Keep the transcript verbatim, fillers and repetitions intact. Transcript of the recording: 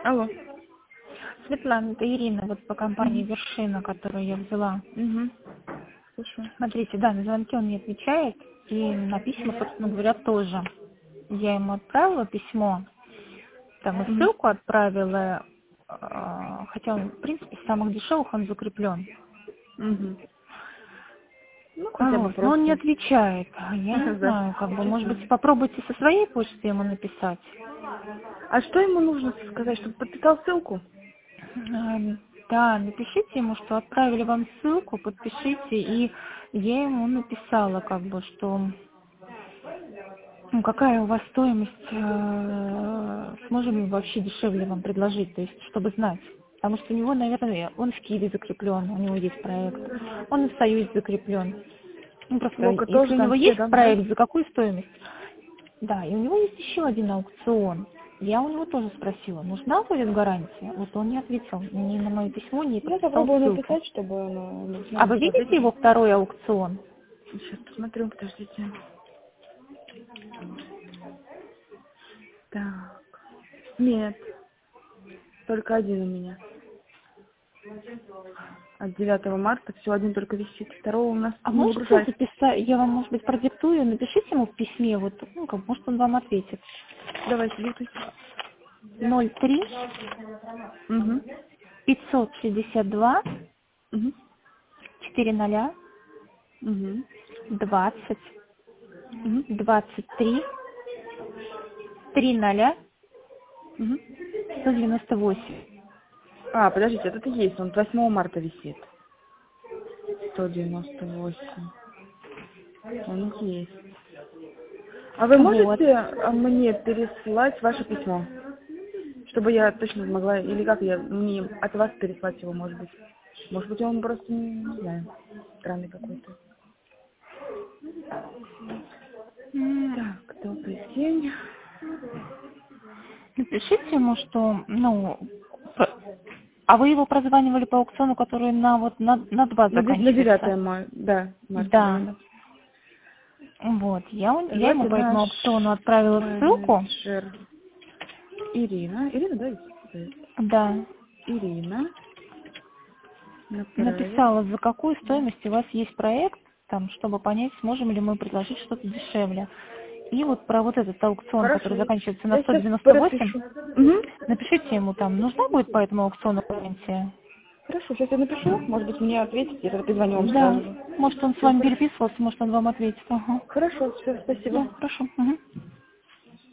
Алло. Светлана, это Ирина, вот по компании Мгм. «Вершина», которую я взяла. Мгм. Слушаю. Смотрите, да, на звонки он не отвечает, и на письма, собственно говоря, тоже. Я ему отправила письмо, там и Мгм. ссылку отправила, а, хотя он, в принципе, из самых дешевых он закреплен. Мгм. Ну, А хотя бы Вот, но он не просто. отвечает. А Я не Да. знаю, как бы, может быть, попробуйте со своей почты ему написать. А что ему нужно сказать, чтобы подписал ссылку? А, Да, напишите ему, что отправили вам ссылку, подпишите, и я ему написала, как бы, что ну, какая у вас стоимость, э, сможем ли вообще дешевле вам предложить, то есть, чтобы знать. Потому что у него, наверное, он в Киеве закреплен, у него есть проект, он и в Союзе закреплен. Ну, просто, Лока если тоже у там него все, есть да? Да? проект, за какую стоимость? Да, и у него есть еще один аукцион. Я у него тоже спросила, нужна будет гарантия? Вот он не ответил ни на мое письмо, ни Я подписал попробую ссылку. написать, чтобы оно ну, А смог вы видите ответить. его второй аукцион? Сейчас посмотрю, подождите. Так. Нет, только один у меня. От девятого марта всего один только висит. Второго у нас А не можете выгружается. записать, я вам, может быть, продиктую, напишите ему в письме, вот, ну, как, может, он вам ответит. Давайте, диктуйте. ноль три Угу. пятьсот шестьдесят два Угу. четыреста Угу. двадцать Угу. двадцать три триста Угу. сто девяносто восемь. А, подождите, вот это есть, он восьмого марта висит. сто девяносто восемь. Он есть. А вы Вот. можете а, мне переслать ваше письмо? Чтобы я точно могла, или как я, мне от вас переслать его, может быть. Может быть, он просто, не, не знаю, странный какой-то. М, Так, добрый день. Напишите ему, что, ну, п- а вы его прозванивали по аукциону, который на вот на, на два На, де- на девятое заканчивается? мая, да, марта, да, Да. да. Вот. Я, он- я ему Давайте по этому наш аукциону отправила ссылку. менеджер Ирина. Ирина, да, есть? Да. Ирина направит. Написала, за какую стоимость у вас есть проект, там, чтобы понять, сможем ли мы предложить что-то дешевле. И вот про вот этот аукцион, который Хорошо. заканчивается на Я сто сейчас девяносто восемь, пропишу. Угу. напишите ему там, нужна будет по этому аукциону гарантия? Хорошо, сейчас я напишу. Может быть, мне ответить, я тогда перезвоню вам Да. сразу же. Может, он с Все вами хорошо. переписывался, может, он вам ответит. Ага. Хорошо, все, спасибо. Да, хорошо. Мгм.